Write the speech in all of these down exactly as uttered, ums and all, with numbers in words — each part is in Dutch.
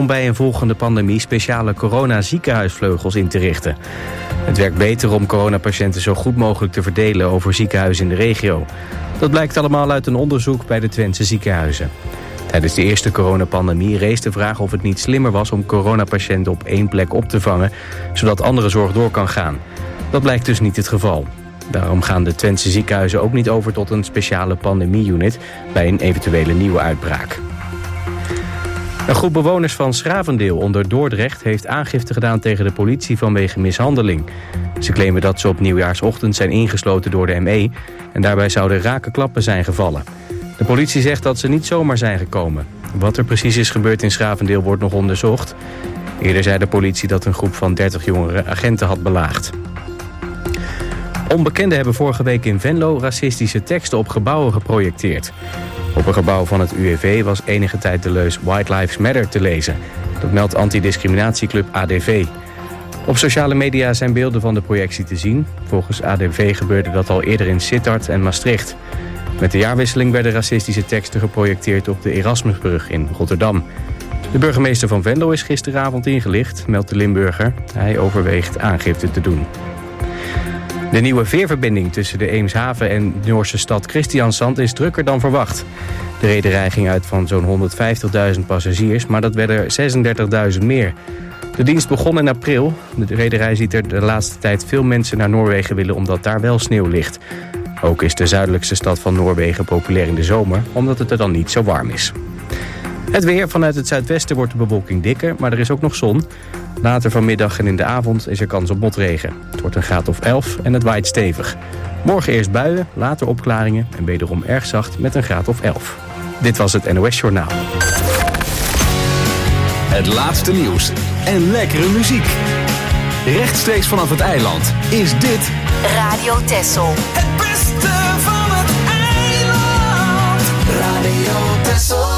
om bij een volgende pandemie speciale corona-ziekenhuisvleugels in te richten. Het werkt beter om coronapatiënten zo goed mogelijk te verdelen over ziekenhuizen in de regio. Dat blijkt allemaal uit een onderzoek bij de Twentse ziekenhuizen. Tijdens de eerste coronapandemie rees de vraag of het niet slimmer was om coronapatiënten op één plek op te vangen, zodat andere zorg door kan gaan. Dat blijkt dus niet het geval. Daarom gaan de Twentse ziekenhuizen ook niet over tot een speciale pandemie-unit bij een eventuele nieuwe uitbraak. Een groep bewoners van Schravendeel onder Dordrecht heeft aangifte gedaan tegen de politie vanwege mishandeling. Ze claimen dat ze op nieuwjaarsochtend zijn ingesloten door de M E en daarbij zouden rake klappen zijn gevallen. De politie zegt dat ze niet zomaar zijn gekomen. Wat er precies is gebeurd in Schravendeel wordt nog onderzocht. Eerder zei de politie dat een groep van dertig jongere agenten had belaagd. Onbekenden hebben vorige week in Venlo racistische teksten op gebouwen geprojecteerd. Op een gebouw van het U W V was enige tijd de leus White Lives Matter te lezen. Dat meldt antidiscriminatieclub A D V. Op sociale media zijn beelden van de projectie te zien. Volgens A D V gebeurde dat al eerder in Sittard en Maastricht. Met de jaarwisseling werden racistische teksten geprojecteerd op de Erasmusbrug in Rotterdam. De burgemeester van Venlo is gisteravond ingelicht, meldt de Limburger. Hij overweegt aangifte te doen. De nieuwe veerverbinding tussen de Eemshaven en de Noorse stad Kristiansand is drukker dan verwacht. De rederij ging uit van zo'n honderdvijftigduizend passagiers, maar dat werden er zesendertigduizend meer. De dienst begon in april. De rederij ziet er de laatste tijd veel mensen naar Noorwegen willen omdat daar wel sneeuw ligt. Ook is de zuidelijkste stad van Noorwegen populair in de zomer, omdat het er dan niet zo warm is. Het weer: vanuit het zuidwesten wordt de bewolking dikker, maar er is ook nog zon. Later vanmiddag en in de avond is er kans op motregen. Het wordt een graad of elf en het waait stevig. Morgen eerst buien, later opklaringen en wederom erg zacht met een graad of elf. Dit was het N O S Journaal. Het laatste nieuws en lekkere muziek. Rechtstreeks vanaf het eiland is dit Radio Texel. Het beste van het eiland. Radio Texel.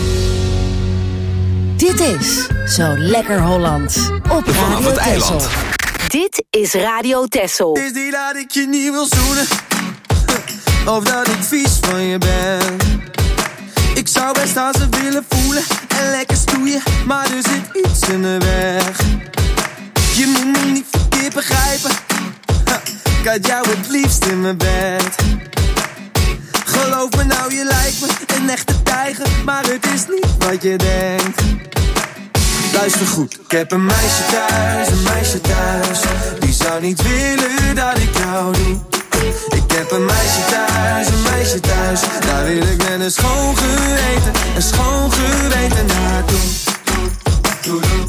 Dit is Zo Lekker Hollands op vanaf Radio het Texel. eiland. Dit is Radio Texel. Is die dat ik je niet wil zoenen? Of dat ik vies van je ben? Ik zou best aan ze willen voelen en lekker stoeien, maar er zit iets in de weg. Je moet me niet verkeerd begrijpen. Ha, ik had jou het liefst in mijn bed. Geloof me nou, je lijkt me een echte tijger, maar het is niet wat je denkt. Luister goed, ik heb een meisje thuis, een meisje thuis. Die zou niet willen dat ik jou doe. Ik heb een meisje thuis, een meisje thuis. Daar wil ik met een schoon geweten, een schoon geweten naartoe. Doe, doe, doe.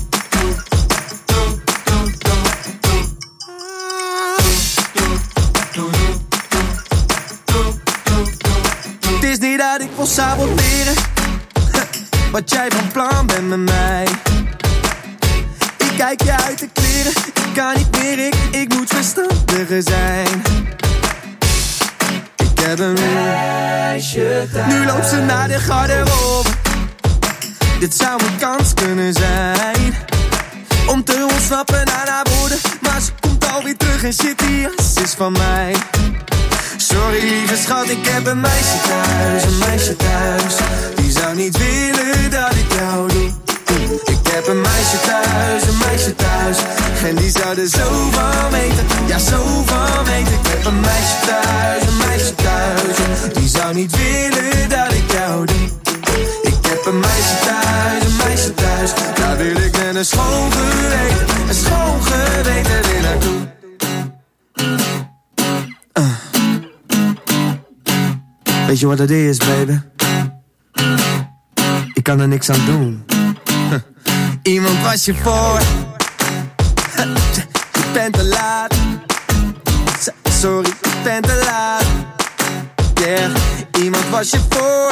Het is niet dat ik wil saboteren wat jij van plan bent met mij. Ik kijk je uit de kleren, ik kan niet meer, ik, ik moet verstandiger zijn. Ik heb een meisje thuis. Nu loopt ze naar de garderobe. Dit zou een kans kunnen zijn om te ontsnappen aan haar woorden, maar ze komt alweer terug en shit, die jas is van mij. Sorry lieve schat, ik heb een meisje thuis, een meisje thuis. Die zou niet willen dat ik jou doe. Ik heb een meisje thuis, een meisje thuis. En die zou er zo van weten, ja zo van weten. Ik heb een meisje thuis, een meisje thuis. Die zou niet willen dat ik jou doe. Ik heb een meisje thuis, een meisje thuis. Daar wil ik met een schoon geweten, een schoon geweten weer naartoe. Uh. Weet je wat het is, baby? Ik kan er niks aan doen. Huh. Iemand was je voor. Huh. Je bent te laat. S- sorry, je bent te laat. Yeah, iemand was je voor.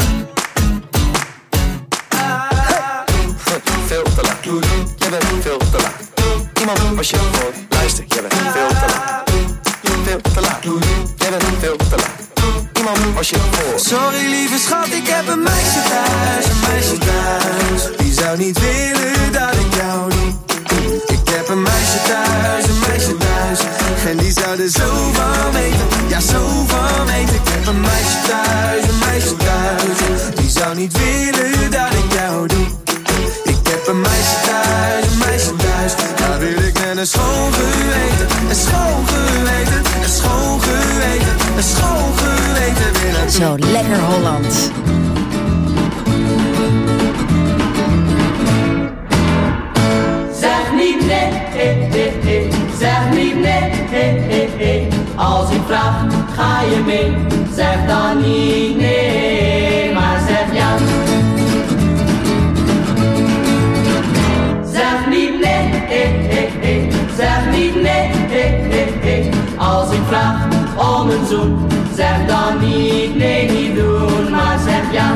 Veel te laat. Jij bent veel te laat. Iemand was je voor. Luister, jij bent veel te laat. Veel te laat. Jij bent veel te laat. Was je voor. Sorry lieve schat, ik heb een meisje thuis, een meisje thuis. Die zou niet willen dat ik jou doe. Ik heb een meisje thuis, een meisje thuis. En die zou er zo van weten, ja zo van weten. Ik heb een meisje thuis, een meisje thuis. Die zou niet willen dat ik jou doe. Ik heb een meisje meisje thuis, een meisje thuis. Daar wil ik met een schoon geweten, een schoon geweten, een schoon geweten, een schoon geweten weer naartoe. Zo lekker Hollands. Zeg niet nee, eh, eh, eh. Zeg niet nee, eh, eh, eh. Als ik vraag, ga je mee? Zeg dan niet nee, maar zeg ja. Zeg niet nee, eh, eh, eh. Zeg niet nee, eh, eh, eh. Als ik vraag om een zoen, zeg dan niet nee, niet doen, maar zeg ja.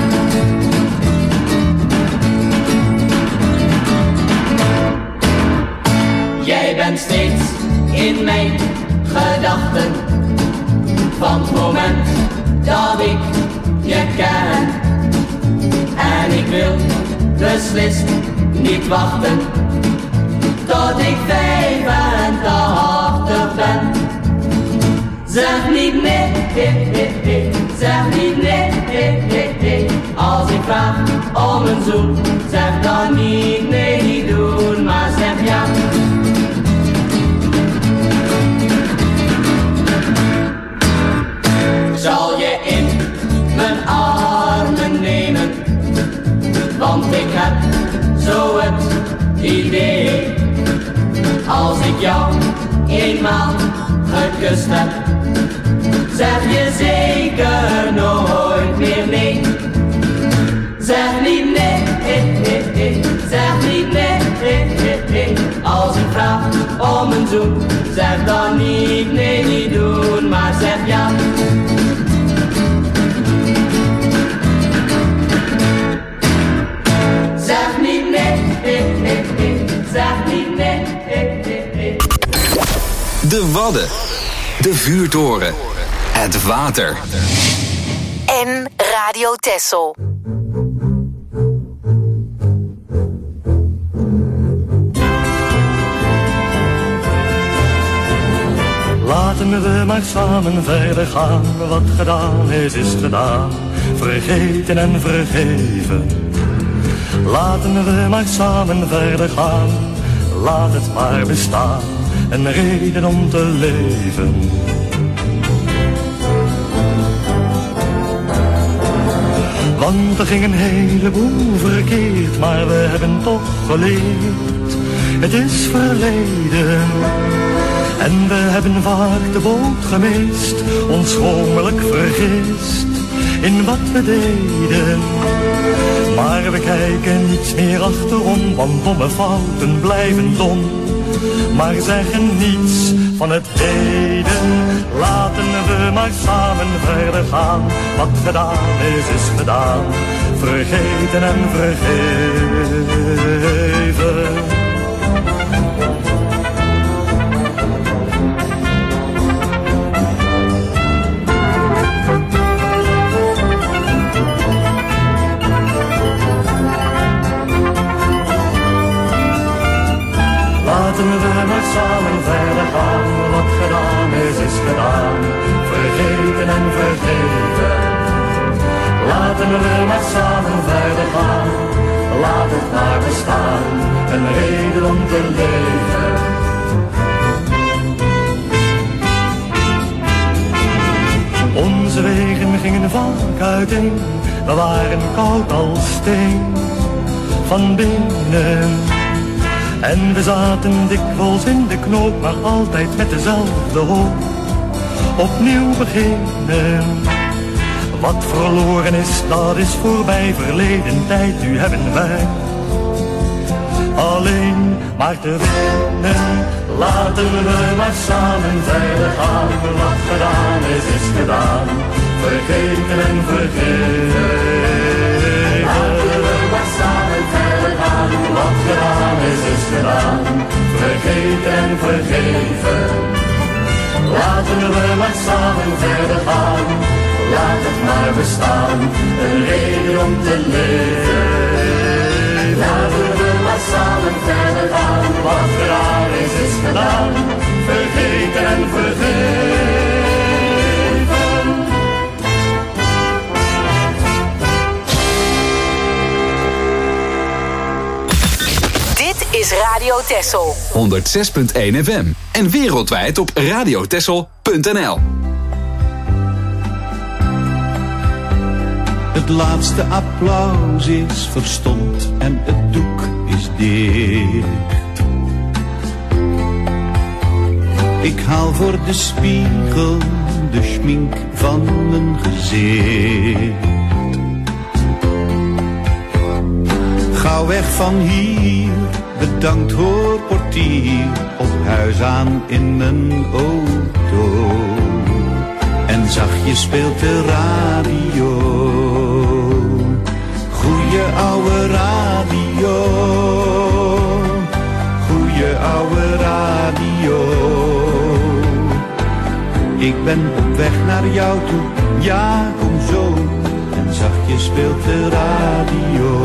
Jij bent steeds in mijn gedachten, van het moment dat ik je ken. En ik wil beslist niet wachten tot ik vijfentachtig ben. Zeg niet nee, eh, eh, eh. Zeg niet nee, eh, eh, eh. Als ik vraag om een zoen, zeg dan niet nee, niet doen, maar zeg ja. Zal je in mijn armen nemen, want ik heb zo het idee. Als ik jou eenmaal gekust heb, zeg je zeker nooit meer nee. Zeg niet nee, eh, eh, eh. Zeg niet nee, eh, eh, eh. Als ik vraag om een zoen, zeg dan niet nee, niet doen, maar zeg ja. Zeg niet nee, eh, eh, eh. Zeg niet nee, eh, eh, eh. De Wadden, de vuurtoren, het water. En Radio Texel. Laten we maar samen verder gaan, wat gedaan is, is gedaan. Vergeten en vergeven. Laten we maar samen verder gaan, laat het maar bestaan. Een reden om te leven. Want er ging een heleboel verkeerd, maar we hebben toch geleerd. Het is verleden. En we hebben vaak de boot gemist, ons schromelijk vergist in wat we deden. Maar we kijken niets meer achterom, want domme fouten blijven dom. Maar zeggen niets van het heden, laten we maar samen verder gaan. Wat gedaan is, is gedaan, vergeten en vergeven. Laten we maar samen verder gaan, wat gedaan is, is gedaan, vergeten en vergeven. Laten we maar samen verder gaan, laat het maar bestaan, een reden om te leven. Onze wegen gingen vaak uiteen, we waren koud als steen, van binnen. En we zaten dikwijls in de knoop, maar altijd met dezelfde hoop. Opnieuw beginnen. Wat verloren is, dat is voorbij, verleden tijd, nu hebben wij alleen maar te winnen. Laten we maar samen verder gaan, wat gedaan is, is gedaan, vergeten en vergeven. Laten we maar samen verder gaan, wat gedaan is, is gedaan, vergeten en vergeven. Laten we maar samen verder gaan, laat het maar bestaan, een reden om te leven. Laten we maar samen verder gaan, wat gedaan is, is gedaan, vergeten en vergeven. Dit is Radio Texel. honderdzes punt één F M en wereldwijd op radiotexel punt n l. Het laatste applaus is verstomd en het doek is dicht. Ik haal voor de spiegel de schmink van mijn gezicht. Gauw weg van hier, bedankt hoor portier, op huis aan in mijn auto. En zachtjes speelt de radio, goeie ouwe radio, goeie ouwe radio. Ik ben op weg naar jou toe, ja kom zo, en zachtjes speelt de radio.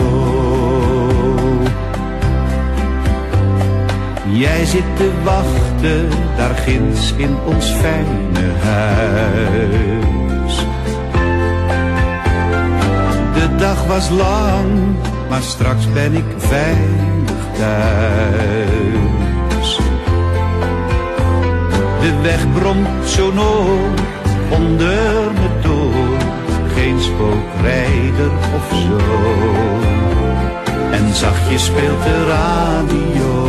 Jij zit te wachten, daar ginds in ons fijne huis. De dag was lang, maar straks ben ik veilig thuis. De weg bromt sonor onder me door, geen spookrijder of zo. En zachtjes speelt de radio,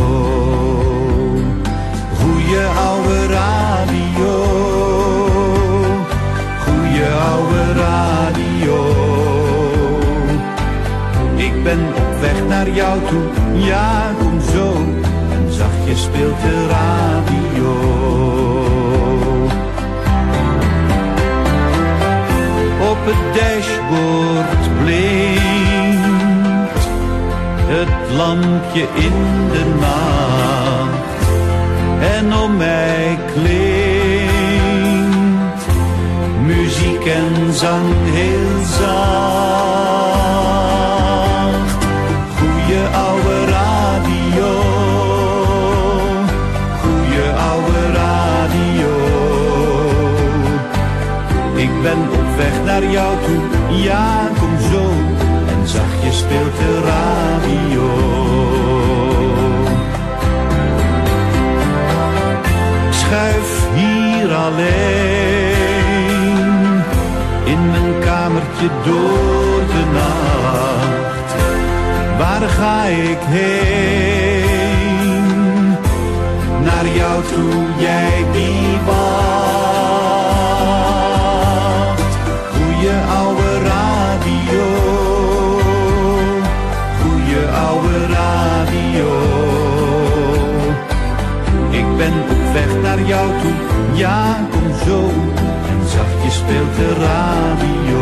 goeie ouwe radio, goeie ouwe radio. Ik ben op weg naar jou toe, ja kom zo, en zachtjes speelt de radio. Op het dashboard blinkt het lampje in de nacht. En om mij klinkt muziek en zang heel zacht. Goeie ouwe radio, goeie ouwe radio. Ik ben op weg naar jou toe, ja kom zo, en zachtjes speelt de radio. Schuif hier alleen in mijn kamertje door de nacht. Waar ga ik heen? Naar jou toe, jij die wacht. Goeie ouwe radio, goeie ouwe radio. Ik ben op weg naar jou toe, ja kom zo, en zachtjes speelt de radio.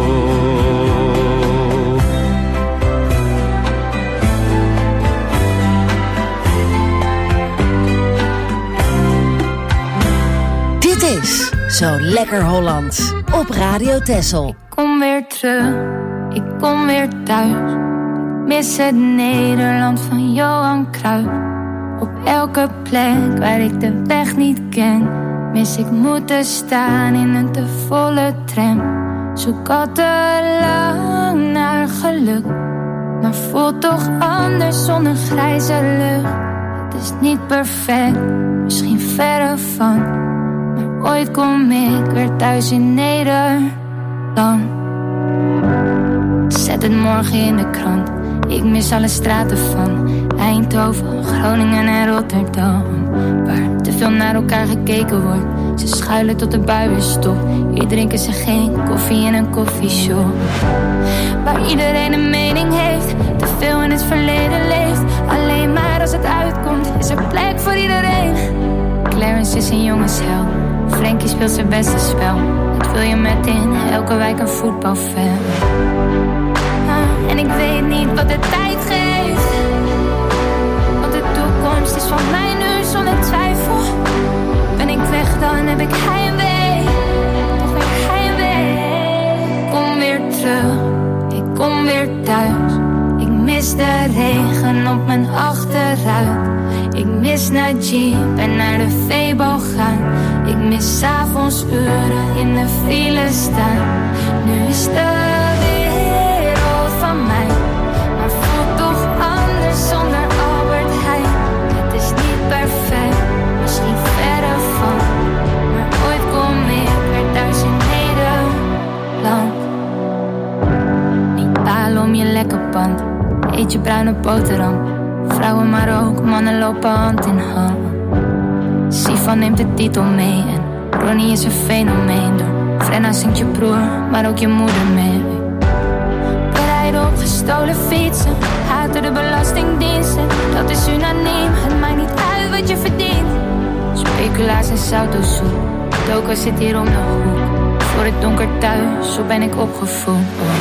Dit is Zo Lekker Hollands op Radio Texel. Ik kom weer terug, ik kom weer thuis. Ik mis het Nederland van Johan Cruijff. Op elke plek waar ik de weg niet ken, mis ik moeten staan in een te volle tram. Zoek al te lang naar geluk, maar voelt toch anders zonder grijze lucht. Het is niet perfect, misschien verre van, maar ooit kom ik weer thuis in Nederland. Zet het morgen in de krant, ik mis alle straten van Eindhoven, Groningen en Rotterdam, waar te veel naar elkaar gekeken wordt. Ze schuilen tot de bui weer stopt. Hier drinken ze geen koffie in een koffieshop. Waar iedereen een mening heeft, te veel in het verleden leeft. Alleen maar als het uitkomt, is er plek voor iedereen. Clarence is een jongensheld, Frankie speelt zijn beste spel. Het wil je met in elke wijk een voetbalveld. Ah, en ik weet niet wat de tijd geeft, want de toekomst is van mij nu zonder twijfel. Ben ik weg, dan heb ik heimwee, toch weer heimwee. Ik kom weer terug, ik kom weer thuis. Ik mis de regen op mijn achteruit. Ik mis naar Jeep en naar de Febo gaan. Ik mis 's avonds uren in de file staan. Nu is de wereld van mij, maar voelt toch anders zonder Albert Heijn. boterham. Vrouwen maar ook, mannen lopen hand in hand. Sivan neemt de titel mee en Ronnie is een fenomeen. Door Frenna zingt je broer, maar ook je moeder mee. We rijden op gestolen fietsen, haten de belastingdiensten. Dat is unaniem, het maakt niet uit wat je verdient. Speculaas en sautosoep, Doka zit hier om de hoek. Voor het donker thuis, zo ben ik opgevoed.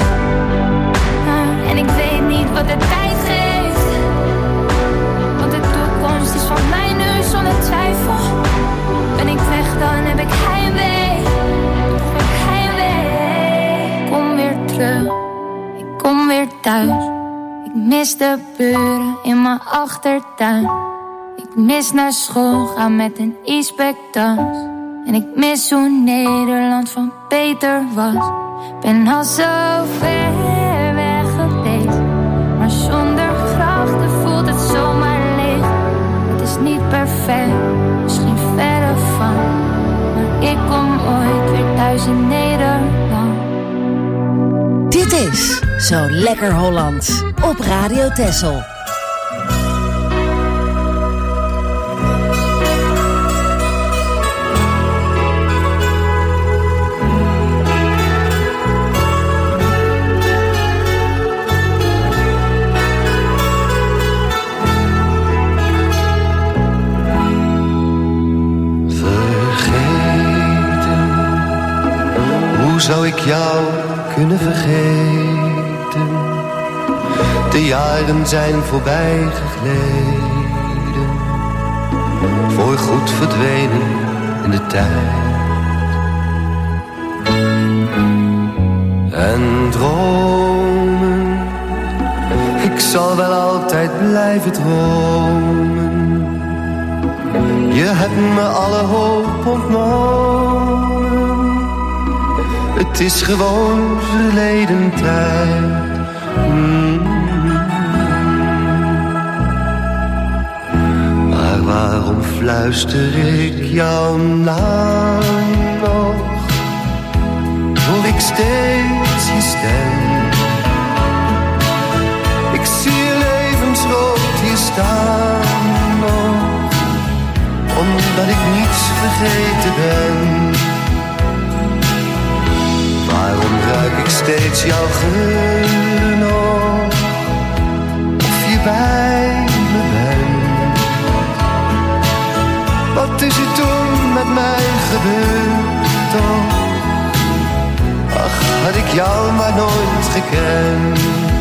En ik weet niet wat de tijd geeft, want de toekomst is van mij nu zonder twijfel. Ben ik weg, dan heb ik heimwee, heb ik heimwee. Ik kom weer terug, ik kom weer thuis. Ik mis de buren in mijn achtertuin. Ik mis naar school gaan met een e-spectas. En ik mis hoe Nederland van beter was. Ben al zo ver weg geweest, maar zonder grachten voelt het zomaar leeg. Het is niet perfect, misschien verre van, maar ik kom ooit weer thuis in Nederland. Dit is Zo Lekker Holland op Radio Texel. Zou ik jou kunnen vergeten? De jaren zijn voorbij gegleden, voorgoed verdwenen in de tijd. En dromen, ik zal wel altijd blijven dromen. Je hebt me alle hoop ontnomen. Het is gewoon verleden tijd. Mm. Maar waarom fluister ik jouw naam nog? Hoor ik steeds je stem. Ik zie je levensrood hier staan nog, omdat ik niets vergeten ben. Waarom ruik ik steeds jouw geur nog, of je bij me bent? Wat is er toen met mij gebeurd toch? Ach, had ik jou maar nooit gekend.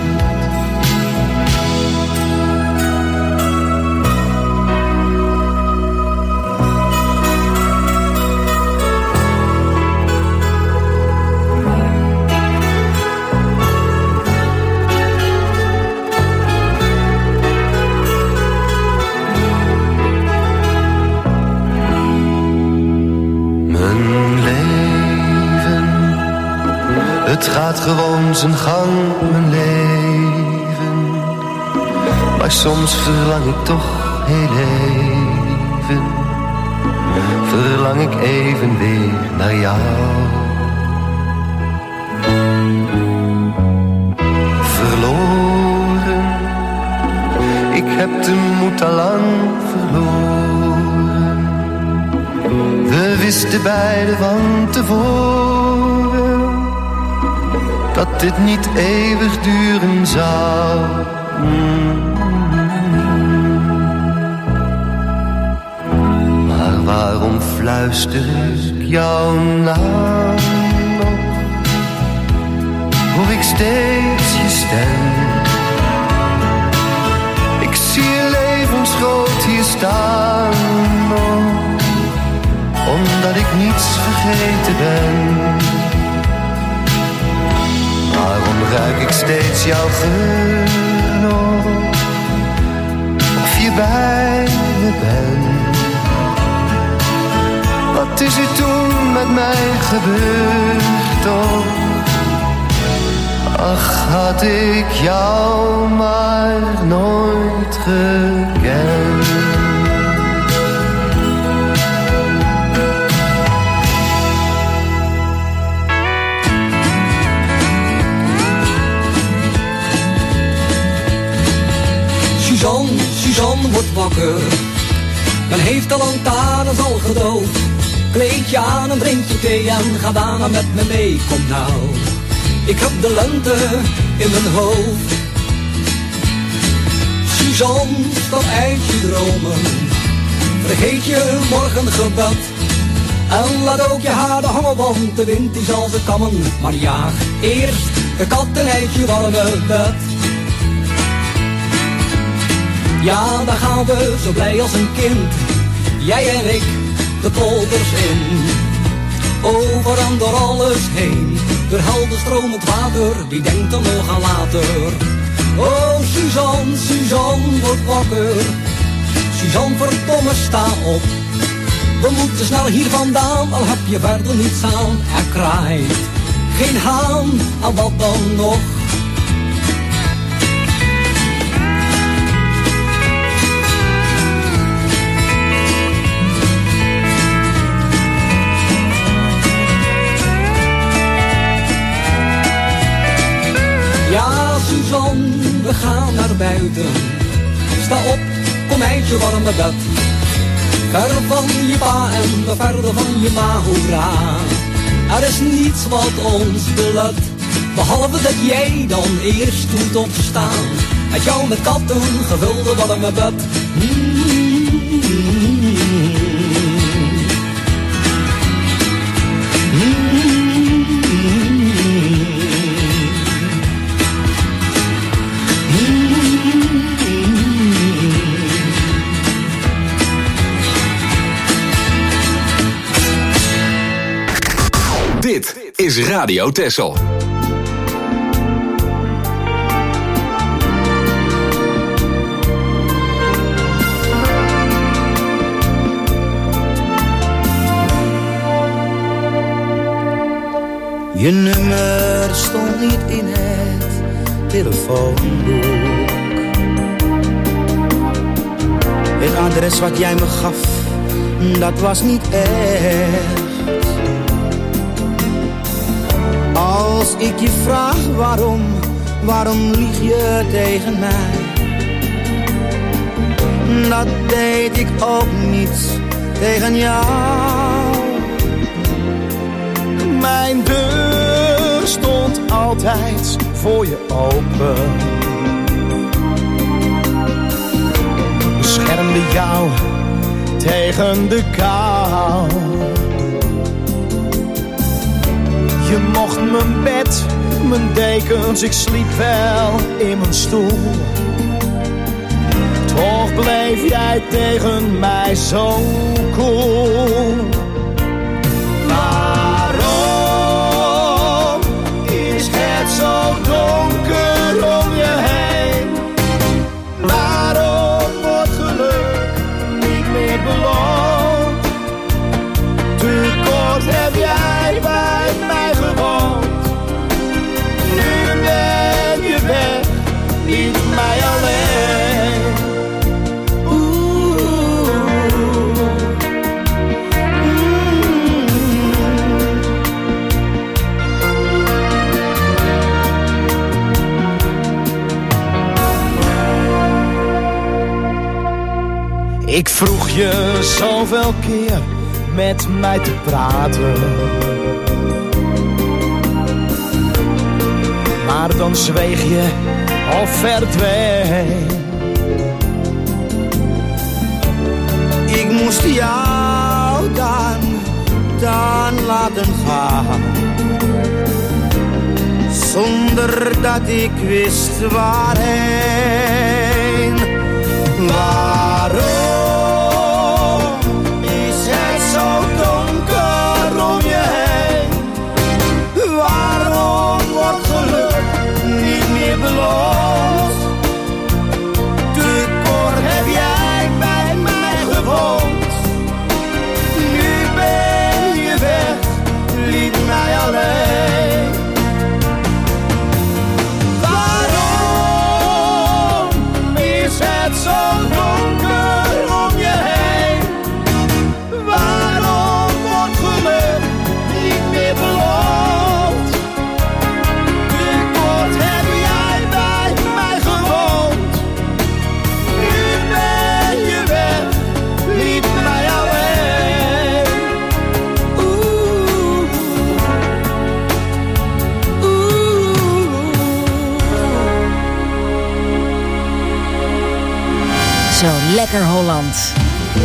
Het gaat gewoon zijn gang, mijn leven. Maar soms verlang ik toch heel even. Verlang ik even weer naar jou. Verloren, ik heb de moed al lang verloren. We wisten beiden van tevoren dat dit niet eeuwig duren zou. Mm. Maar waarom fluister ik jouw naam nog? Hoor ik steeds je stem. Ik zie je levensgroot hier staan nog, omdat ik niets vergeten ben. Waarom ruik ik steeds jouw geur nog, of je bij me bent? Wat is er toen met mij gebeurd toch? Ach, had ik jou maar nooit gekend. Suzanne wordt wakker, men heeft de lantaarns al gedoofd. Kleed je aan en drink je thee en ga daarna met me mee. Kom nou, ik heb de lente in mijn hoofd. Suzanne, stap uit je dromen, vergeet je morgengebed. En laat ook je haren hangen, want de wind die zal ze kammen. Maar jaag eerst de katten uit je warme bed. Ja, daar gaan we zo blij als een kind, jij en ik, de polders in. Over en door alles heen, door helder stromend water, wie denkt er nog aan later? Oh, Suzanne, Suzanne, word wakker. Suzanne, verdomme, sta op. We moeten snel hier vandaan, al heb je verder niets aan. Er kraait geen haan, en wat dan nog? Ja, Suzanne, we gaan naar buiten. Sta op, kom uit je warme bed. Ver van je pa en de verder van je ma, hoera. Er is niets wat ons belet, behalve dat jij dan eerst moet opstaan. Uit jou met katten gevulde warme bed. Dit is Radio Texel. Je nummer stond niet in het telefoonboek. Het adres wat jij me gaf, dat was niet echt. Als ik je vraag waarom, waarom lieg je tegen mij? Dat deed ik ook niet tegen jou. Mijn deur stond altijd voor je open. Beschermde jou tegen de kou. Je mocht mijn bed, mijn dekens, ik sliep wel in mijn stoel. Toch bleef jij tegen mij zo koel. Waarom is het zo donker om je heen? Waarom wordt geluk niet meer beloond? Te kort heb jij bij mij gewoond. Nu ben je weg, liet mij alleen. Ik vroeg je zoveel keer met mij te praten, maar dan zweeg je of verdween. Ik moest jou dan, dan laten gaan, zonder dat ik wist waarheen. Waarom is het zo donker om je heen? Waarom wordt geluk niet meer beloond? Te kort heb jij bij mij gewoond. Nu ben je weg, liet mij alleen. Waarom is het zo donker? Lekker Holland.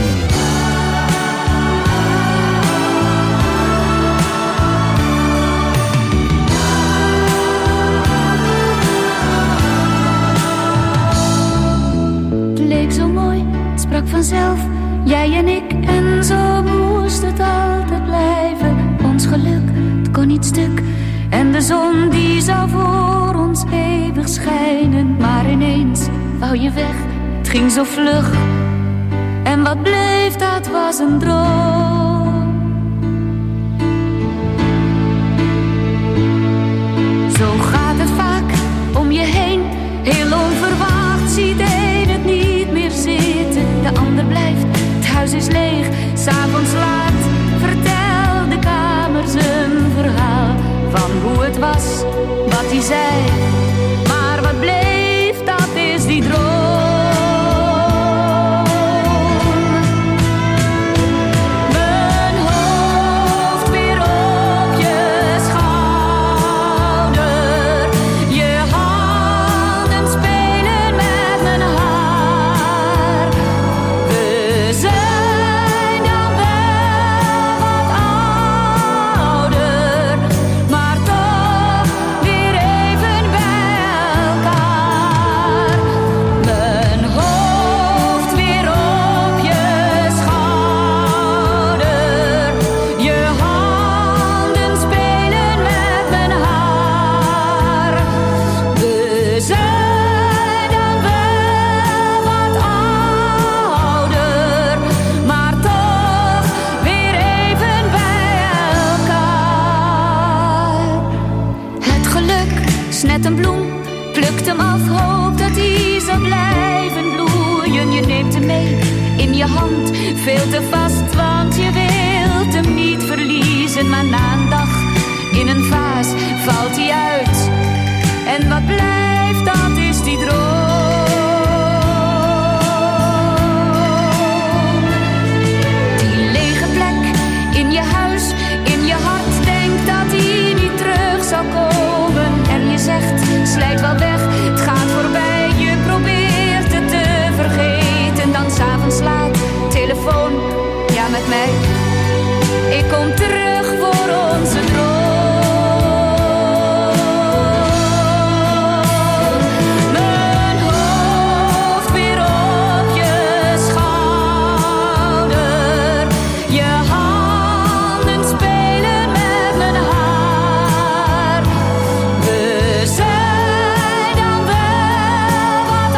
Het leek zo mooi, het sprak vanzelf, jij en ik, en zo moest het altijd blijven. Ons geluk, het kon niet stuk, en de zon die zou voor ons eeuwig schijnen. Maar ineens wou je weg, het ging zo vlug, en wat bleef, dat was een droom. Zo gaat het vaak om je heen, heel onverwacht ziet een het niet meer zitten. De ander blijft, het huis is leeg, 's avonds laat vertelt de kamer zijn verhaal. Van hoe het was, wat hij zei, maar wat bleef, dat is die droom. Veel te vast, want je wilt hem niet verliezen. Maar na een dag in een vaas valt hij uit. En wat blijft, dat is die droom. Die lege plek in je huis, in je hart. Denkt dat hij niet terug zal komen. En je zegt, slijt wel weg, het gaat voorbij. Je probeert het te vergeten. Dan 's avonds laat, telefoon, ja met mij. Ik kom terug voor onze droom. Mijn hoofd weer op je schouder. Je handen spelen met mijn haar. We zijn dan wel wat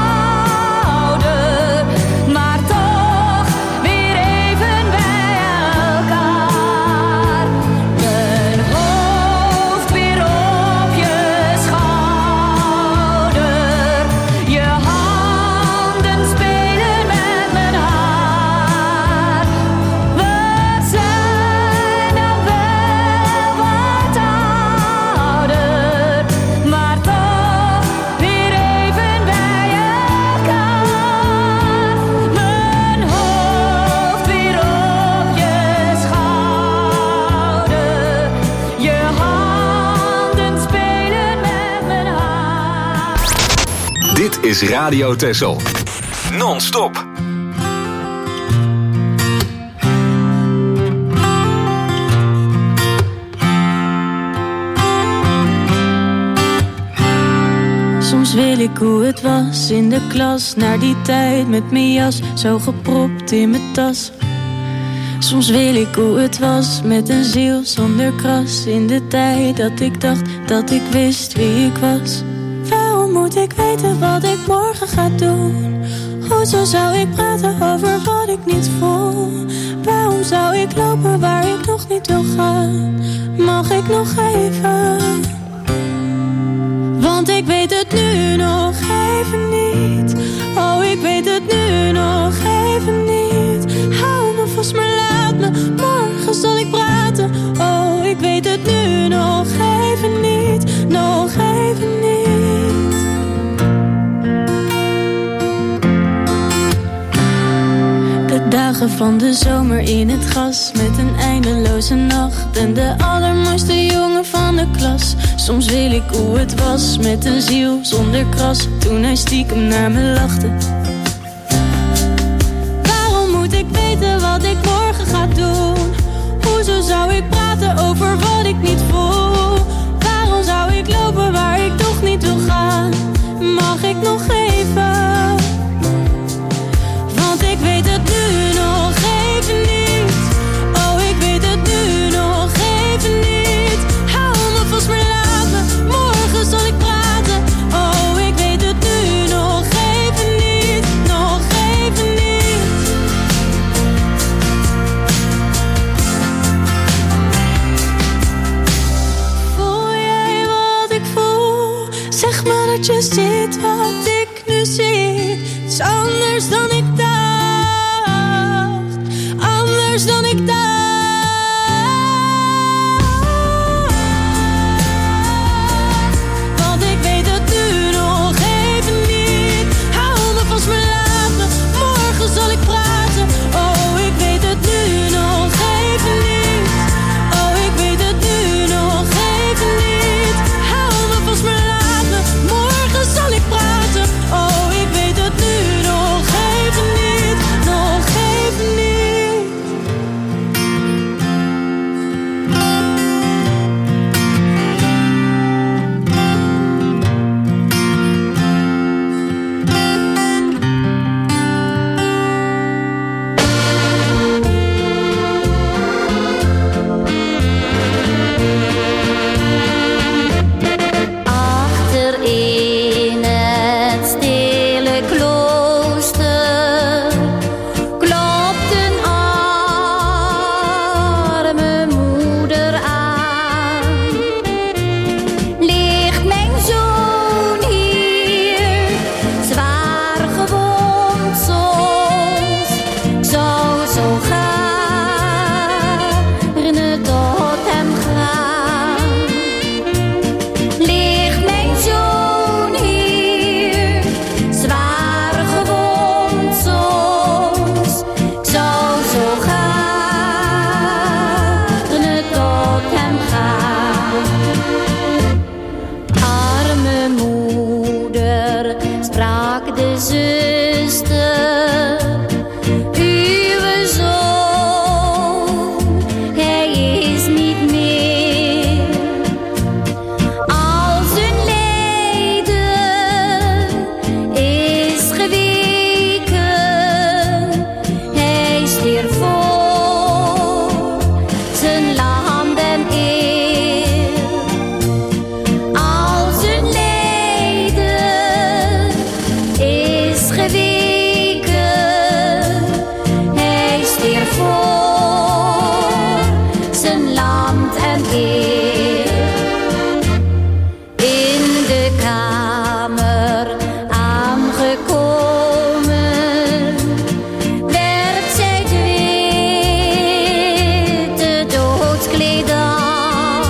ouder, maar toch weer even bij elkaar. Mijn hoofd weer op je schouder. Je handen spelen met mijn haar. We zijn dan wel wat ouder, maar toch weer even bij elkaar. Mijn hoofd weer op je schouder. Je handen spelen met mijn haar. Dit is Radio Texel. Non-stop. Soms wil ik hoe het was in de klas, naar die tijd met mijn jas, zo gepropt in mijn tas. Soms wil ik hoe het was met een ziel zonder kras, in de tijd dat ik dacht dat ik wist wie ik was. Waarom moet ik weten wat ik morgen ga doen? Hoezo zou ik praten over wat ik niet voel? Waarom zou ik lopen waar ik nog niet wil gaan? Mag ik nog even? Want ik weet het nu nog even niet. Oh, ik weet het nu nog even niet. Hou me vast, maar laat me. Morgen zal ik praten. Oh, ik weet het nu nog even niet. Nog even niet. De dagen van de zomer in het gras, met een eindeloze nacht en de allermooiste jongen van de klas. Soms wil ik hoe het was met een ziel zonder kras, toen hij stiekem naar me lachte. ik weten wat ik morgen ga doen? Hoezo zou ik praten over wat ik niet voel? Waarom zou ik lopen waar ik toch niet wil gaan? Mag ik nog even? Want ik weet het nu nog even niet. Oh, ik weet het nu nog even niet. Hou me vast, maar laat me. Morgen zal ik praten. Oh, ik weet het nu nog even niet. Nog even niet. Voel jij wat ik voel? Zeg maar dat je ziet wat ik nu zie. Het is anders dan ik dacht. Anders dan ik dacht. Want ik weet het nu nog even niet. Hou me vast, maar laat me. Morgen zal ik praten. Oh, ik weet het nu nog even niet. Oh, ik weet het nu nog even niet. Hou me vast, maar laat me. Morgen zal ik praten. Oh, ik weet het nu nog even niet. Nog even niet. Achter in het stille klooster klopt een arme moeder aan. Ligt mijn zoon hier, zwaar gewond soms. Ik zou zo gaarne tot hem gaan. Ligt mijn zoon hier, zwaar gewond soms. Ik zou zo gaarne tot hem gaan. Arme moeder, sprak de zuster. Uw zoon, hij is niet meer. Al zijn lijden is geweken. Hij stierf voor zijn land en eer. Al zijn lijden is geweken. Hij stierf voor zijn land en eer. In de kamer aangekomen, werd zij het witte doodskleed aan.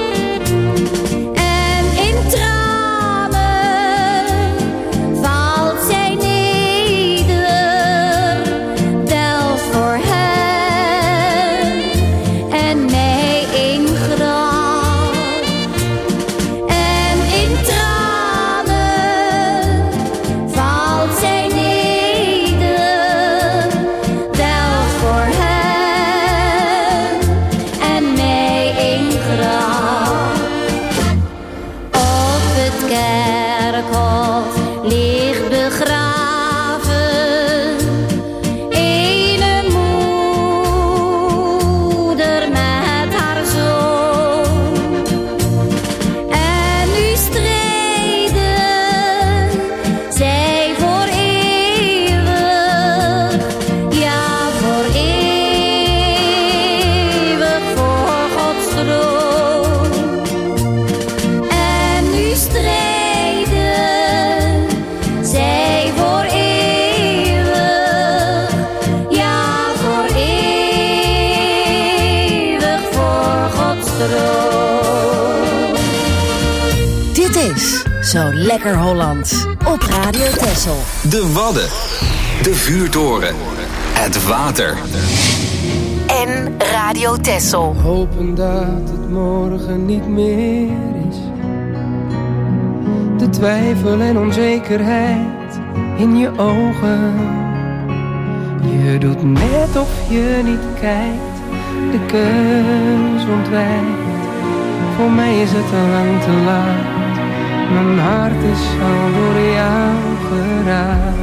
En in tranen valt zij neder, delft voor hem en mij in graf. En in tranen valt zij neder, delft voor hem en mij in graf. Op het kerkhof ligt begraven ene moeder met haar zoon. En nu strijden zij voor eeuwig, ja voor eeuwig voor Gods troon. En nu strijden zij voor eeuwig, ja voor eeuwig voor Gods troon. Dit is Zo Lekker Holland op Radio Texel. De Wadden. De vuurtoren. Het water. En Radio Texel. Hopen dat het morgen niet meer is. De twijfel en onzekerheid in je ogen. Je doet net of je niet kijkt, de keus ontwijkt. Voor mij is het al lang te laat, mijn hart is al door jou geraakt.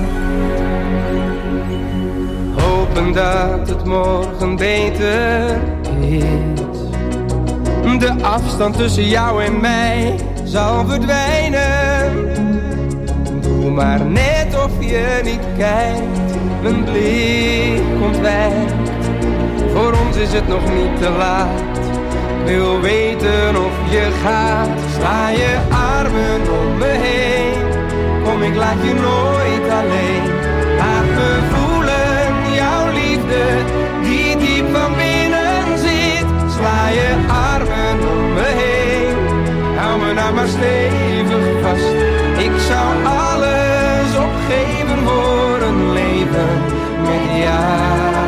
Hopen dat het morgen beter is. De afstand tussen jou en mij zal verdwijnen. Doe maar net of je niet kijkt, mijn blik ontwijkt. Voor ons is het nog niet te laat. Ik wil weten of je gaat. Sla je armen om me heen. Kom, ik laat je nooit alleen. Laat me voelen jouw liefde die diep van binnen zit. Sla je armen om me heen. Hou me nou maar stevig vast. Ik zou alles opgeven voor een leven met jou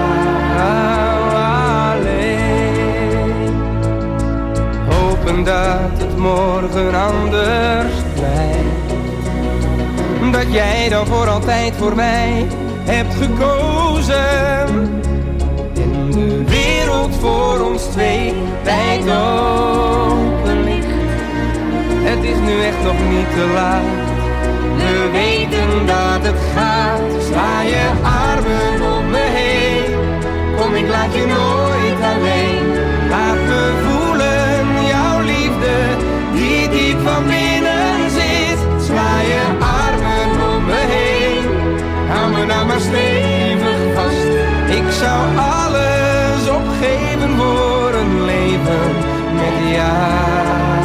alleen. Hopen dat het morgen anders blijft. Dat jij dan voor altijd voor mij hebt gekozen. En de wereld voor ons twee wijd open ligt. Het is nu echt nog niet te laat. We weten dat het gaat. Sla je armen om me heen. Kom, ik laat je nooit alleen. Laat me voelen jouw liefde die diep van binnen zit. Sla je armen om me heen. Hou me nou maar stevig vast. Ik zou alles opgeven voor een leven met jou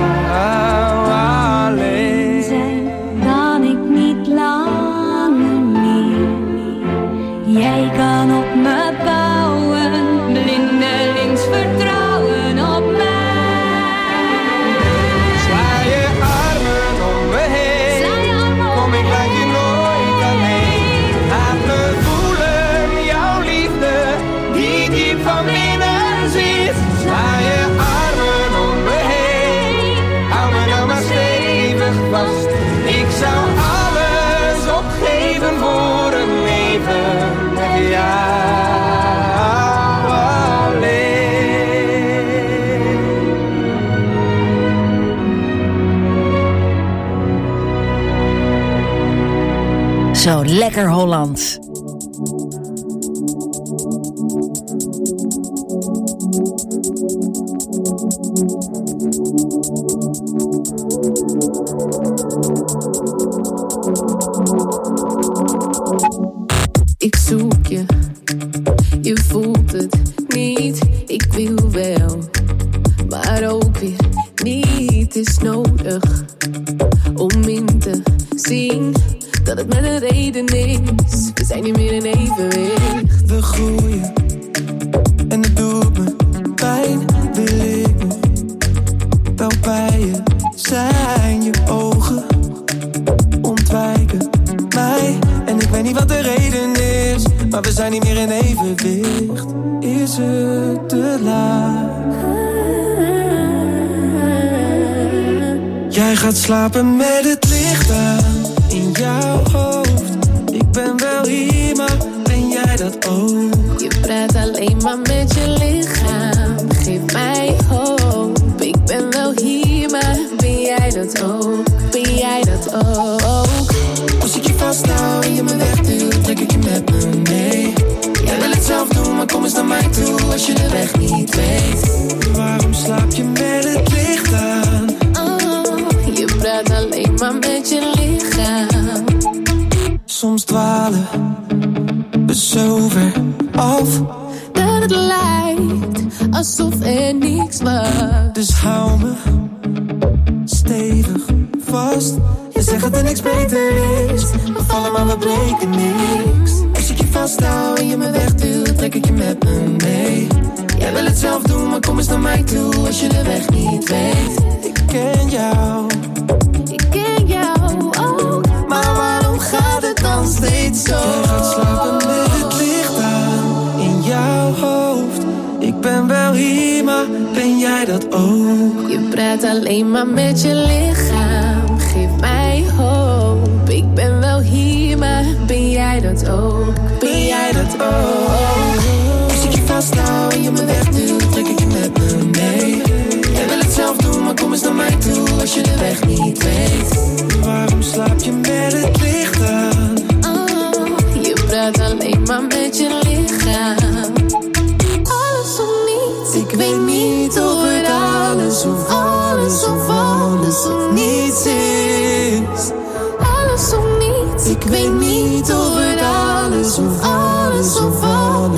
alleen. Zijn kan ik niet langer meer. Jij kan op me bouwen, blindelings vertrouwen op mij. Sla je armen om me heen. Sla je armen om Kom, ik laat je me nooit alleen. Laat me voelen jouw liefde die diep van binnen zit. Sla je armen om me heen. Hou me nou maar stevig vast. Ik zou alles opgeven voor een leven met jou alleen. Zo lekker Hollands. Ik zoek je, je voelt het niet. Ik wil wel, maar ook weer niet. Is nodig om in te zien dat het met een reden is. We zijn niet meer in evenwicht. We groeien en het doet me pijn. Wil ik nog wel bij je zijn? Je ogen ontwijken mij. En ik weet niet wat de reden is, maar we zijn niet meer in evenwicht. Is het te laat? Jij gaat slapen met het licht aan in jouw hoofd. Ik ben wel hier, maar ben jij dat ook? Je praat alleen maar met je lichaam. Geef mij hoop. Ik ben wel hier, maar ben jij dat ook? Ben jij dat ook? Als ik je vasthoud en je me wegduwt, trek ik je met me mee. Jij wil het zelf doen, maar kom eens naar mij toe als je de weg niet weet. Waarom slaap je met het licht aan? Oh, je praat alleen maar met je lichaam. Soms dwalen we zo ver af dat het lijkt alsof er niks was. Dus hou me stevig vast. Je zegt dat er niks beter is. We vallen maar we breken niks. Als ik je vasthoud en je me wegduwt, trek ik je met me mee. Jij wil het zelf doen, maar kom eens naar mij toe als je de weg niet weet. Ik ken jou, ik ken jou ook. maar waarom gaat het dan steeds zo? Je gaat slapen met het licht aan in jouw hoofd. Ik ben wel hier, maar ben jij dat ook? Je praat alleen maar met je lichaam. Geef mij hoop. Ik ben wel hier, maar ben jij dat ook? Ben jij dat ook?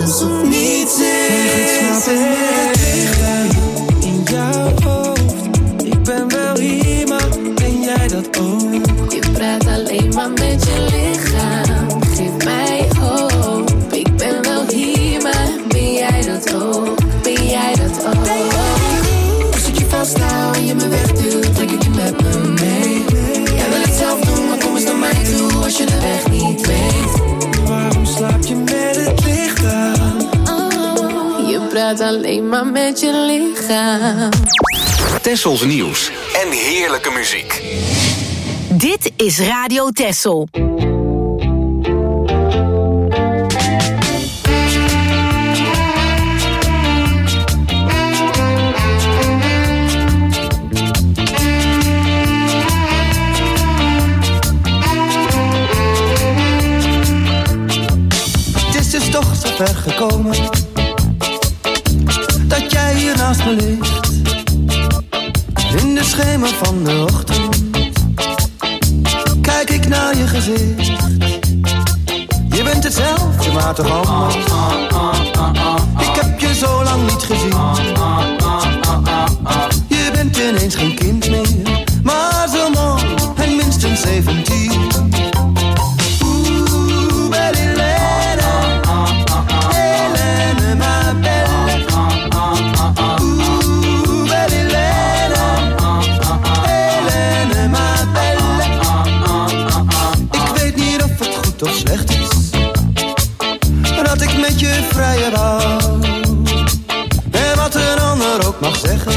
alsof niets is. Ik slaap met het licht aan in jouw hoofd. Ik ben wel hier, maar ben jij dat ook? Je praat alleen maar met je lichaam. Geef mij hoop. Ik ben wel hier, maar ben jij dat ook? Ben jij dat ook? Als ik je vasthoud en je me wegduwt, trek ik je met me mee. Jij wil het zelf doen, maar kom eens naar mij toe als je de weg niet weet. Waarom slaap je met het licht aan? Oh, je praat alleen maar met je lichaam. Tessels nieuws en heerlijke muziek. Dit is Radio Tessel. Het is toch zo ver gekomen dat jij hier naast me ligt. In de schemer van de ochtend kijk ik naar je gezicht. Je bent hetzelfde, maar toch anders. Ik heb je zo lang niet gezien. Je bent ineens geen kind meer, maar zo mooi en minstens zeventien. Oeh, belle Helene, Helene, ma belle. Oeh, belle Helene, Helene, ma belle. Ik weet niet of het goed of slecht is dat ik met je vrije wou. En wat een ander ook mag zeggen,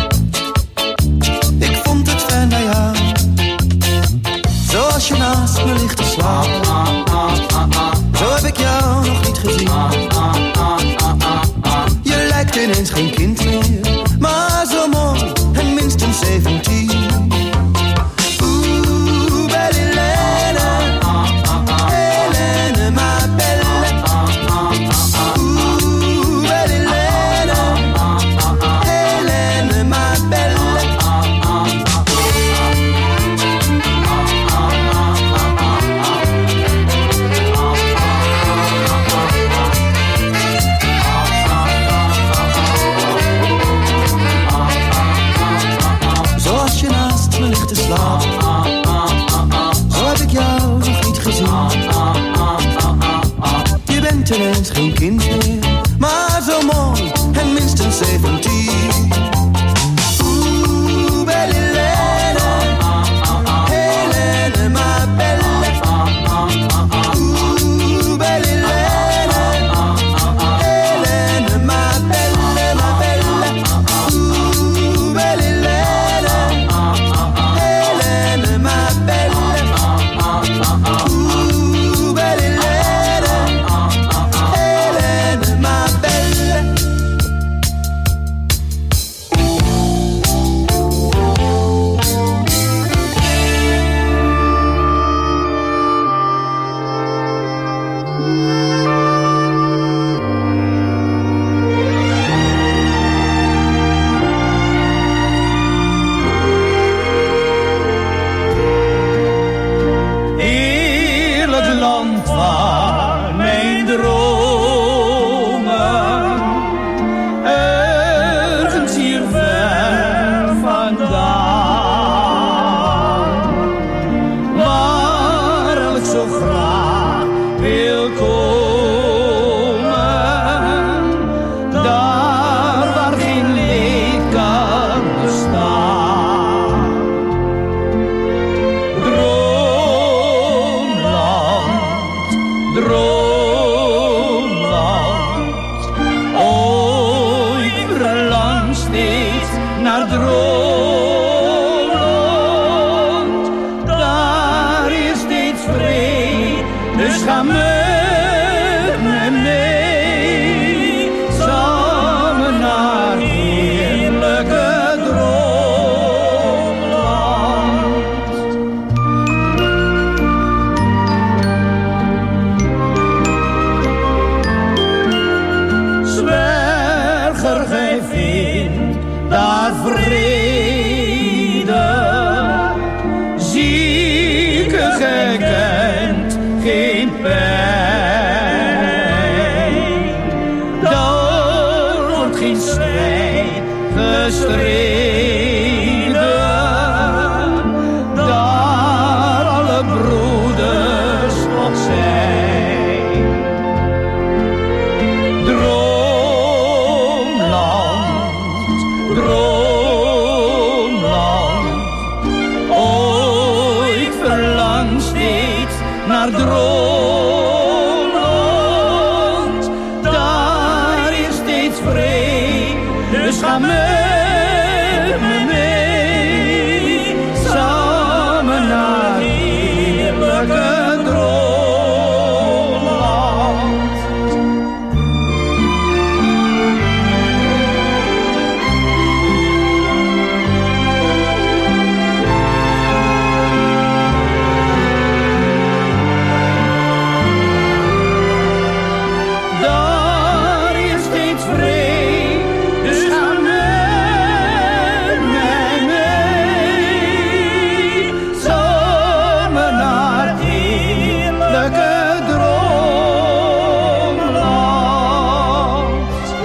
ik vond het fijn bij jou. Zoals je naast me ligt te slapen, zo heb ik jou nog niet gezien. Je lijkt ineens geen kind meer, maar zo mooi en minstens zeventien. Oeh, belle Helene, Helene, ma belle. Oeh, belle Helene, Helene, ma belle. Zoals je naast me ligt te slapen, zo heb ik jou nog niet gezien. Je bent ineens geen kind meer, maar zo mooi en minstens zeventien. Oeh, belle Helene, Helene, ma belle. Oeh, belle Helene, Helene, ma belle, ma belle. Oeh, belle Helene, Helene, ma belle. Oeh, belle Helene, Helene, ma belle. bestreden, daar alle broeders nog zijn. Droomland, droomland, oh ik verlang steeds naar droomland, daar is steeds vrede, dus ga met me mee, samen naar heerlijke droomland. Daar is steeds vrede, dus ga met mij mee, samen naar heerlijke droomland.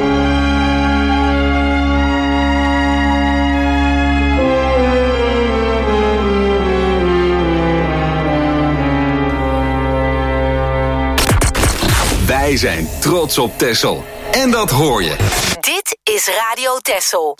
Wij zijn trots op Texel. En dat hoor je. Dit is Radio Texel.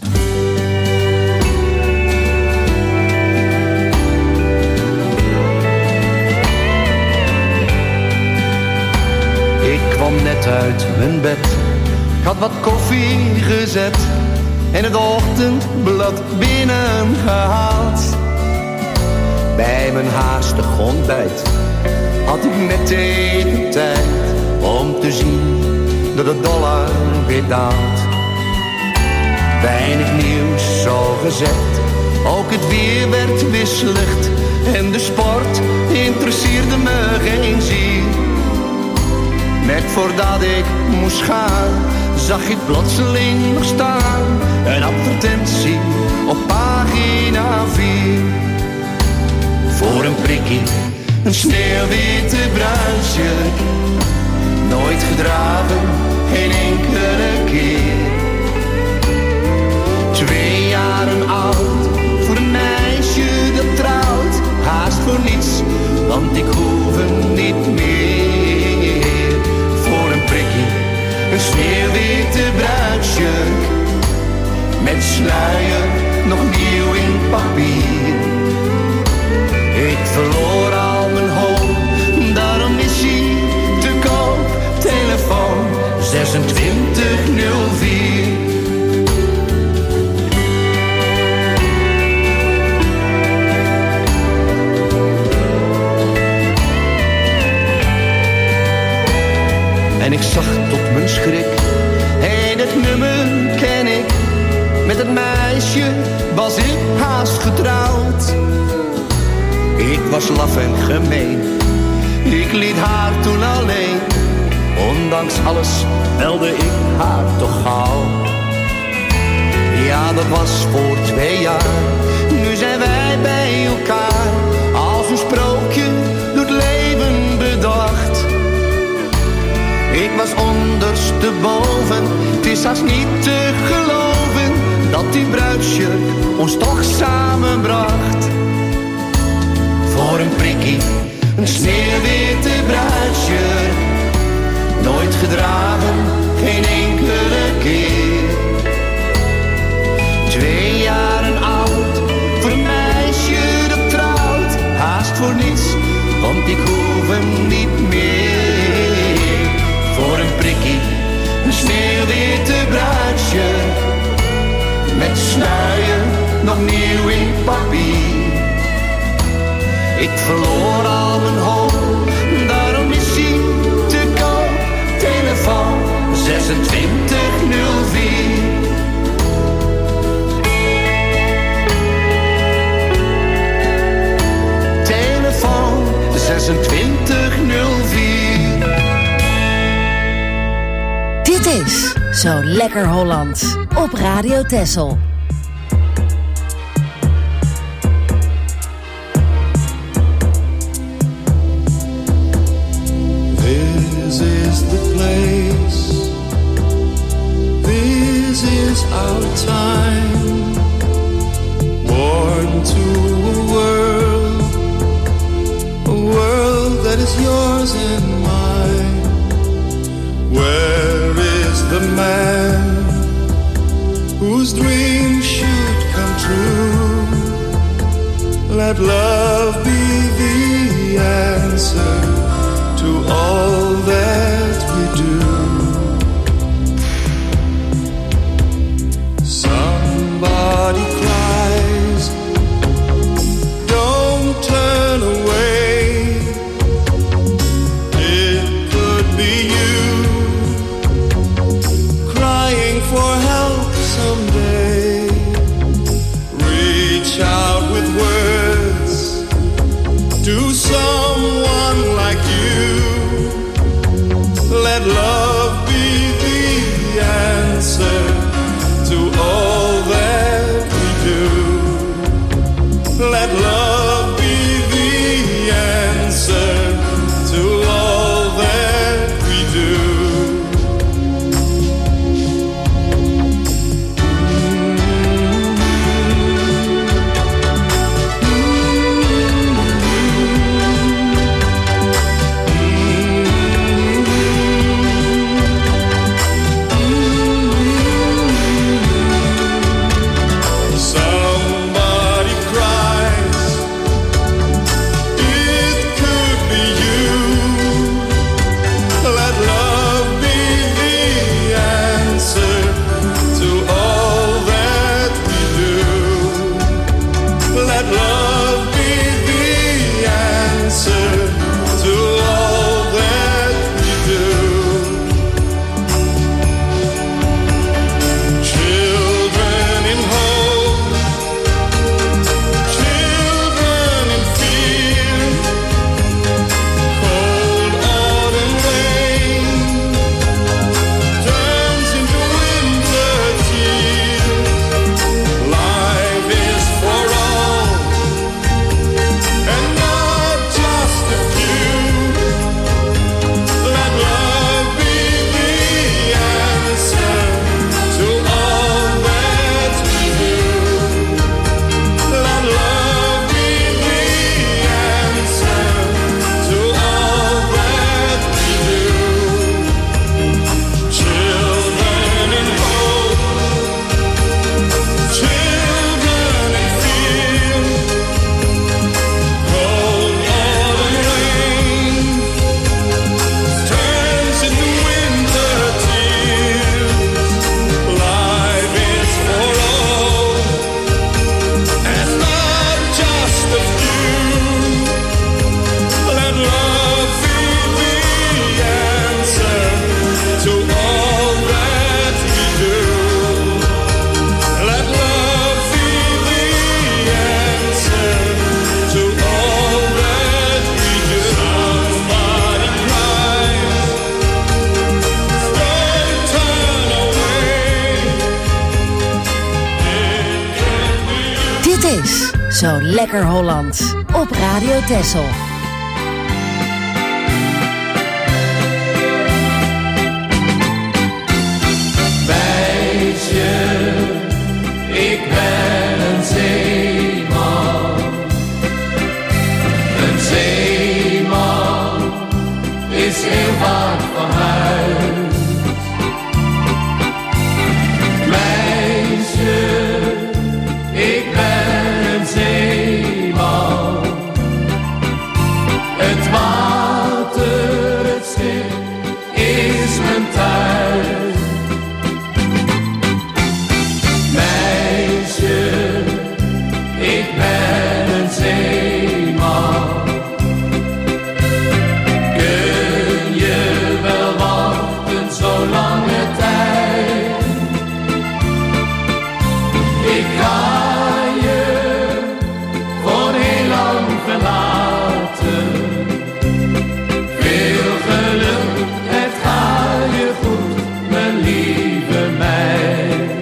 Ik kwam net uit mijn bed, ik had wat koffie gezet en het ochtendblad binnengehaald. Bij mijn haastig ontbijt had ik meteen tijd om te zien dat de dollar weer daalt. Weinig nieuws zo gezegd, ook het weer werd weer slecht en de sport interesseerde me geen zier. Net voordat ik moest gaan, zag ik plotseling nog staan een advertentie op pagina vier. Voor een prikkie, een sneeuwwitte bruidsjurk, nooit gedragen, geen enkele keer. Twee jaren oud, voor een meisje dat trouwt, haast voor niets, want ik hoef hem niet meer. Voor een prikkie, een sneeuwwitte bruidsjurk, met sluier, nog nieuw in papier. Ik verloor al mijn hoop, daarom is hij te koop. Telefoon zesentwintig nul vier. En ik zag tot mijn schrik, hé, dat nummer ken ik. Met het meisje was ik haast getrouwd. Ik was laf en gemeen, ik liet haar toen alleen. Ondanks alles belde ik haar toch gauw. Ja, dat was voor twee jaar, nu zijn wij bij elkaar. Als een sprookje door het leven bedacht. Ik was ondersteboven, het is haast niet te geloven dat die bruidsjurk ons toch samenbracht. Voor een prikkie, een sneeuwwitte bruidsjurk, nooit gedragen, geen enkele keer. Twee jaren oud, voor een meisje dat trouwt, haast voor niets, want ik hoef hem niet meer. Voor een prikkie, een sneeuwwitte bruidsjurk, met sluier, nog nieuw in papier. Ik verloor al mijn hoop, daarom is hij te koop. Telefoon zesentwintig nul vier. Telefoon zesentwintig nul vier. Dit is Zo Lekker Holland op Radio Texel. This is the place, this is our time. Let love be the answer to all that we do. Somebody cries, don't turn away. It could be you, crying for help someday. Reach out with words to someone like you. Let love be the answer to all that we do. Let love be the answer to all that we do. Somebody cries, it could be you. Let love be the answer to all that we do. Let love be the answer to all that we do. Children in hope, children in fear, cold autumn rain turns into winter tears. Life is for all and not just a few. Let love be the answer to all that we do. Let love be the answer to all that we do. Children in hope, children in fear, cold autumn rain turns into winter tears. Life is for all and not just a few. Let love be the answer to all that we do. Let love be the answer to all that we do. Somebody cries, don't turn away. Dit is Zo Lekker Holland op Radio Texel. Meisje, ik ben een zeeman. Een zeeman is heel vaak van huis. Meisje, ik ben een zeeman. Het water, het schip is mijn thuis. Meisje, ik ben een zeeman. Kun je wel wachten zo lange tijd? Ik ga je voor heel lang verlaten. Veel geluk, het gaat je goed, mijn lieve meid.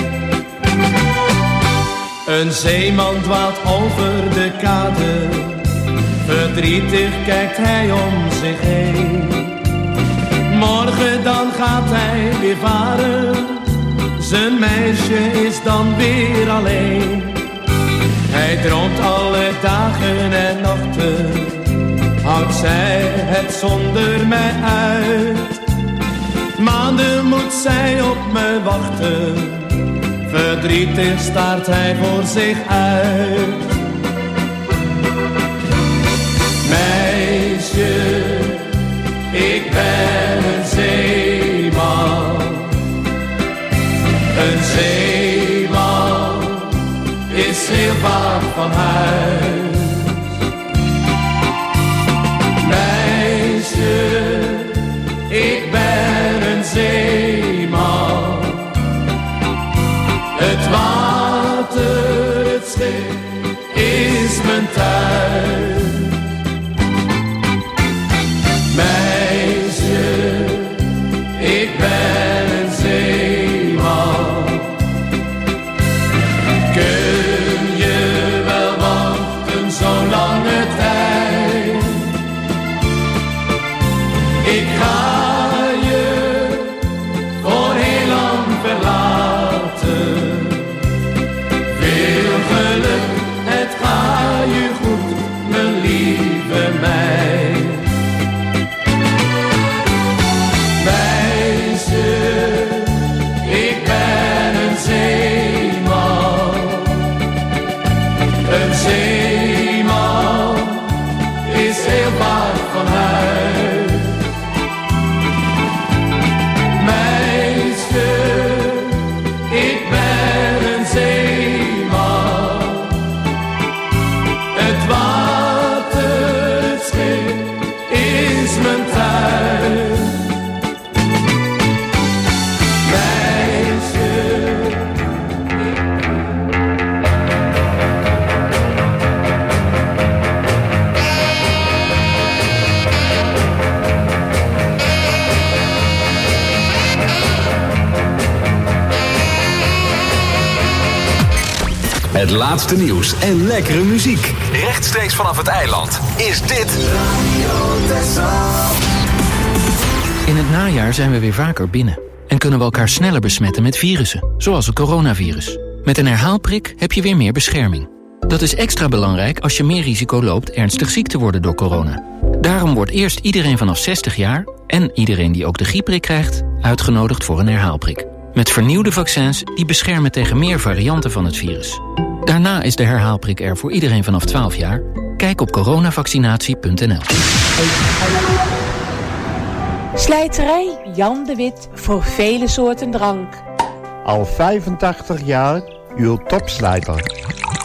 Een zeeman dwaalt over de kade, verdrietig kijkt hij om zich heen. Morgen dan gaat hij weer varen, zijn meisje is dan weer alleen. Hij droomt alle dagen en nachten, houdt zij het zonder mij uit. Maanden moet zij op me wachten, verdrietig staart hij voor zich uit. ik ben een zeeman. Een zeeman is heel vaak van huis. Meisje, ik ben een zeeman. Het water, het schip is mijn tuin. Meisje, ik ben een zeeman. Kun je wel wachten zo'n lange tijd? Ik ga je voor heel lang verlaten. Veel geluk, het gaat je goed, mijn lieve meid. Meisje, ik ben een zeeman. Een zeeman is heel vaak van huis. Meisje, ik ben een zeeman. Het water, het schip is mijn tuin. Het laatste nieuws en lekkere muziek. Rechtstreeks vanaf het eiland is dit Radio Texel. In het najaar zijn we weer vaker binnen en kunnen we elkaar sneller besmetten met virussen, zoals het coronavirus. Met een herhaalprik heb je weer meer bescherming. Dat is extra belangrijk als je meer risico loopt ernstig ziek te worden door corona. Daarom wordt eerst iedereen vanaf zestig jaar en iedereen die ook de griepprik krijgt uitgenodigd voor een herhaalprik. Met vernieuwde vaccins die beschermen tegen meer varianten van het virus. Daarna is de herhaalprik er voor iedereen vanaf twaalf jaar. Kijk op coronavaccinatie punt n l. Slijterij Jan de Wit voor vele soorten drank. Al vijfentachtig jaar uw topslijter.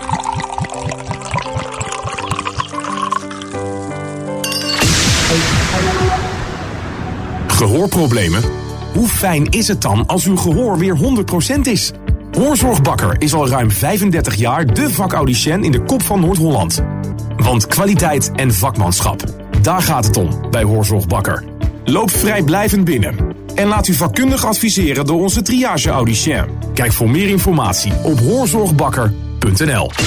Gehoorproblemen? Hoe fijn is het dan als uw gehoor weer honderd procent is? Hoorzorgbakker is al ruim vijfendertig jaar de vakaudicien in de kop van Noord-Holland. Want kwaliteit en vakmanschap, daar gaat het om bij Hoorzorgbakker. Loop vrijblijvend binnen en laat u vakkundig adviseren door onze triage-audicien. Kijk voor meer informatie op hoorzorgbakker punt n l.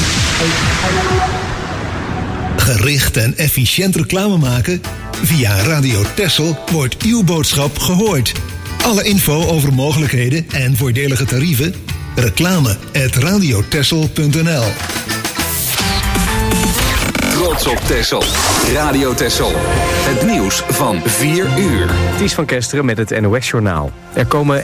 Gericht en efficiënt reclame maken? Via Radio Texel wordt uw boodschap gehoord. Alle info over mogelijkheden en voordelige tarieven? Reclame at radio texel punt n l. Trots op Texel. Radio Texel. Het nieuws van vier uur. Het is van Kesteren met het N O S-journaal. Er komen